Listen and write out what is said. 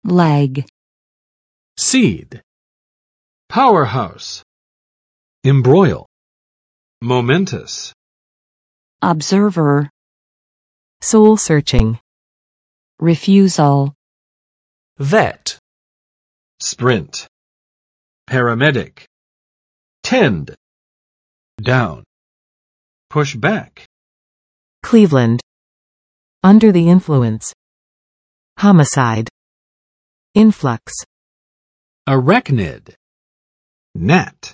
leg, seed, powerhouse, embroil, momentous, observer, soul-searching, refusal, vet, sprint, paramedic, tend, down, push back, Cleveland, under the influence, homicide, influx, arachnid, gnat.